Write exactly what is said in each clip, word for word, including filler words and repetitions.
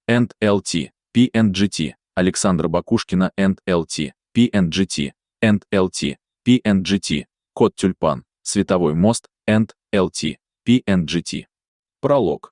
энд эл ти, пи энд джи ти, Александра Бакушкина энд эл ти, пи энд джи ти, энд эл ти, пи энд джи ти, Кот Тюльпан, Световой мост, энд эл ти, пи энд джи ти. Пролог.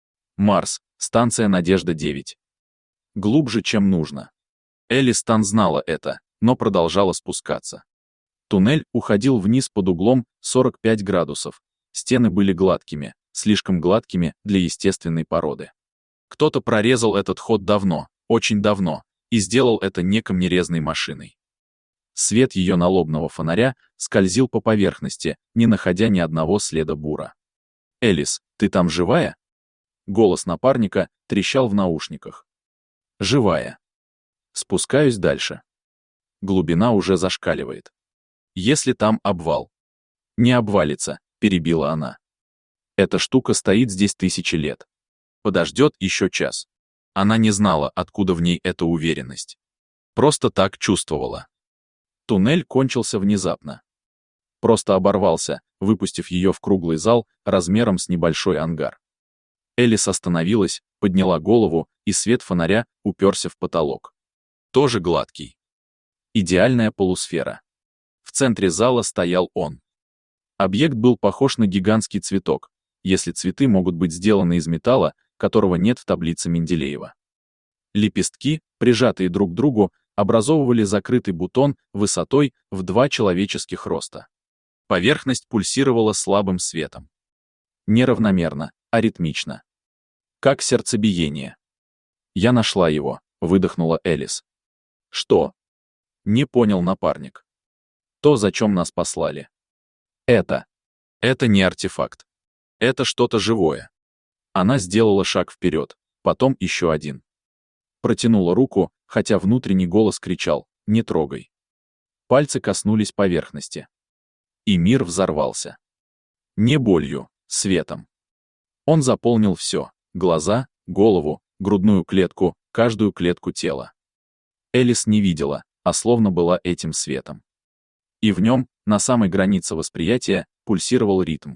Марс, станция Надежда девять. Глубже, чем нужно. Элис Тан знала это, но продолжала спускаться. Туннель уходил вниз под углом сорок пять градусов. Стены были гладкими, слишком гладкими для естественной породы. Кто-то прорезал этот ход давно, очень давно, и сделал это не камнерезной машиной. Свет ее налобного фонаря скользил по поверхности, не находя ни одного следа бура. «Элис, ты там живая?» Голос напарника трещал в наушниках. «Живая. Спускаюсь дальше. Глубина уже зашкаливает. Если там обвал». «Не обвалится», — перебила она. «Эта штука стоит здесь тысячи лет. Подождет еще час». Она не знала, откуда в ней эта уверенность. Просто так чувствовала. Туннель кончился внезапно. Просто оборвался, выпустив ее в круглый зал размером с небольшой ангар. Элис остановилась, подняла голову, и свет фонаря уперся в потолок. Тоже гладкий. Идеальная полусфера. В центре зала стоял он. Объект был похож на гигантский цветок, если цветы могут быть сделаны из металла, которого нет в таблице Менделеева. Лепестки, прижатые друг к другу, образовывали закрытый бутон высотой в два человеческих роста. Поверхность пульсировала слабым светом. Неравномерно, а ритмично. Как сердцебиение. «Я нашла его», — выдохнула Элис. «Что?» — не понял напарник. «То, зачем нас послали. Это. Это не артефакт. Это что-то живое». Она сделала шаг вперед, потом еще один. Протянула руку, хотя внутренний голос кричал «не трогай». Пальцы коснулись поверхности. И мир взорвался. Не болью, светом. Он заполнил все — глаза, голову, грудную клетку, каждую клетку тела. Элис не видела, а словно была этим светом. И в нем, на самой границе восприятия, пульсировал ритм.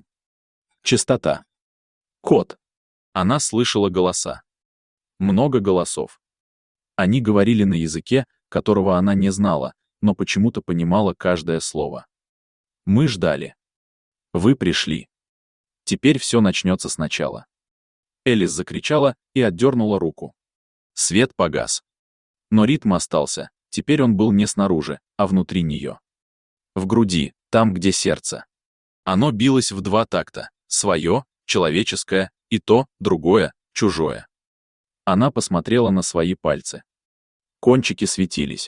Частота. Код. Она слышала голоса. Много голосов. Они говорили на языке, которого она не знала, но почему-то понимала каждое слово. Мы ждали. Вы пришли. Теперь все начнется сначала. Элис закричала и отдернула руку. Свет погас. Но ритм остался, теперь он был не снаружи, а внутри нее. В груди, там, где сердце. Оно билось в два такта, свое, человеческое, и то, другое, чужое. Она посмотрела на свои пальцы. Кончики светились.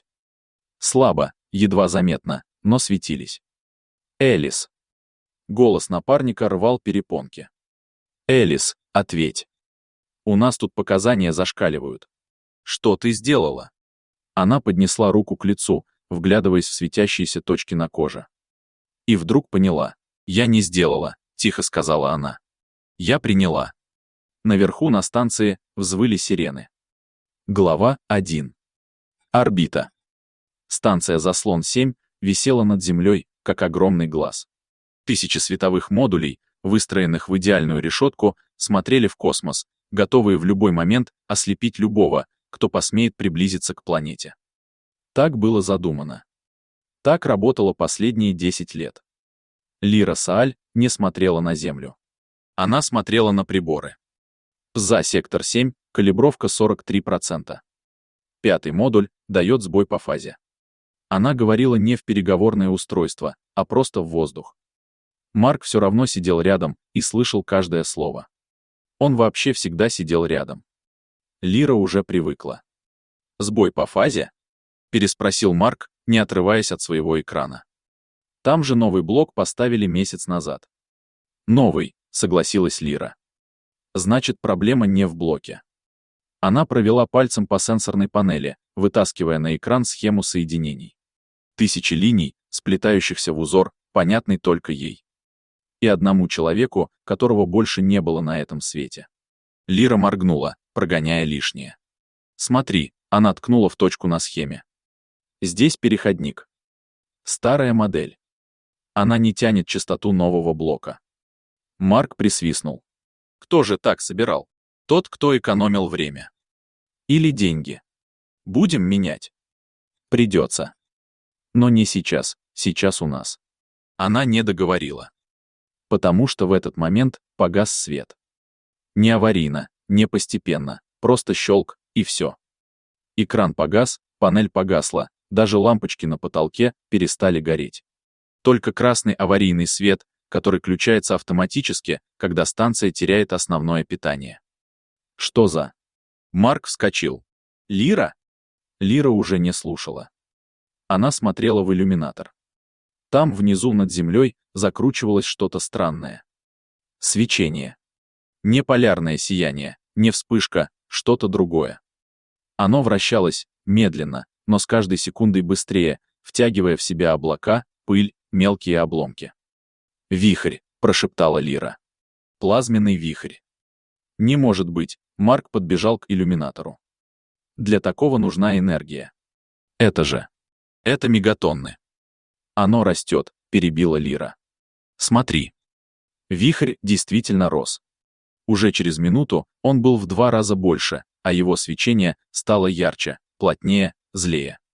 Слабо, едва заметно, но светились. «Элис». Голос напарника рвал перепонки. «Элис, ответь. У нас тут показания зашкаливают. Что ты сделала?» Она поднесла руку к лицу, вглядываясь в светящиеся точки на коже. И вдруг поняла. «Я не сделала», — тихо сказала она. «Я приняла». Наверху на станции взвыли сирены. Глава один. Орбита. Станция «Заслон семь» висела над Землей, как огромный глаз. Тысячи световых модулей, выстроенных в идеальную решетку, смотрели в космос, готовые в любой момент ослепить любого, кто посмеет приблизиться к планете. Так было задумано. Так работало последние десять лет. Лира Сааль не смотрела на Землю. Она смотрела на приборы. За сектор семь, калибровка сорок три процента. Пятый модуль дает сбой по фазе. Она говорила не в переговорное устройство, а просто в воздух. Марк все равно сидел рядом и слышал каждое слово. Он вообще всегда сидел рядом. Лира уже привыкла. «Сбой по фазе?» — переспросил Марк, не отрываясь от своего экрана. Там же новый блок поставили месяц назад. «Новый», — согласилась Лира. Значит, проблема не в блоке. Она провела пальцем по сенсорной панели, вытаскивая на экран схему соединений. Тысячи линий, сплетающихся в узор, понятный только ей. И одному человеку, которого больше не было на этом свете. Лира моргнула, прогоняя лишнее. «Смотри», — она ткнула в точку на схеме. «Здесь переходник. Старая модель. Она не тянет частоту нового блока». Марк присвистнул. Кто же так собирал? Тот, кто экономил время. Или деньги? Будем менять? Придется. Но не сейчас, сейчас у нас. Она не договорила. Потому что в этот момент погас свет. Не аварийно, не постепенно, просто щелк, и все. Экран погас, панель погасла, даже лампочки на потолке перестали гореть. Только красный аварийный свет, который включается автоматически, когда станция теряет основное питание. Что за? Марк вскочил. Лира? Лира уже не слушала. Она смотрела в иллюминатор. Там внизу над землей закручивалось что-то странное. Свечение. Не полярное сияние, не вспышка, что-то другое. Оно вращалось, медленно, но с каждой секундой быстрее, втягивая в себя облака, пыль, мелкие обломки. «Вихрь», — прошептала Лира. «Плазменный вихрь». «Не может быть», — Марк подбежал к иллюминатору. «Для такого нужна энергия». «Это же. Это мегатонны». «Оно растет», — перебила Лира. «Смотри». Вихрь действительно рос. Уже через минуту он был в два раза больше, а его свечение стало ярче, плотнее, злее.